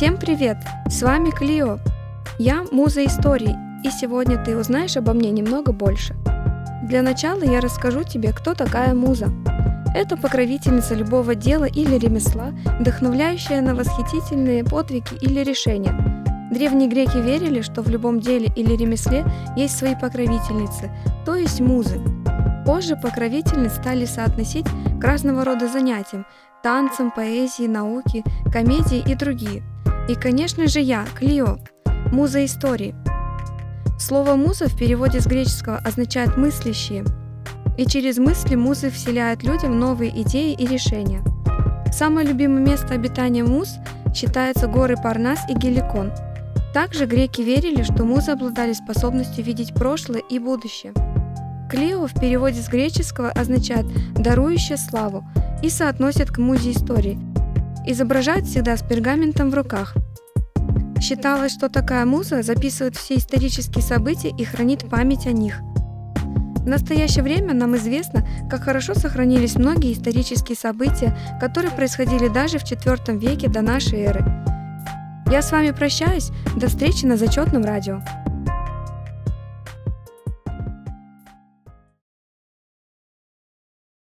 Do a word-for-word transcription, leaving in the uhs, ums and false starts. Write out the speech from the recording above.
Всем привет! С вами Клио. Я муза историй, и сегодня ты узнаешь обо мне немного больше. Для начала я расскажу тебе, кто такая муза. Это покровительница любого дела или ремесла, вдохновляющая на восхитительные подвиги или решения. Древние греки верили, что в любом деле или ремесле есть свои покровительницы, то есть музы. Позже покровительниц стали соотносить к разного рода занятиям – танцам, поэзии, науке, комедии и другие. И, конечно же, я, Клио, муза истории. Слово «муза» в переводе с греческого означает «мыслящие», и через мысли музы вселяют людям новые идеи и решения. Самое любимое место обитания муз считается горы Парнас и Геликон. Также греки верили, что музы обладали способностью видеть прошлое и будущее. Клио в переводе с греческого означает «дарующая славу» и соотносят к музе истории. Изображают всегда с пергаментом в руках. Считалось, что такая муза записывает все исторические события и хранит память о них. В настоящее время нам известно, как хорошо сохранились многие исторические события, которые происходили даже в четвёртом веке до нашей эры. Я с вами прощаюсь, до встречи на зачетном радио.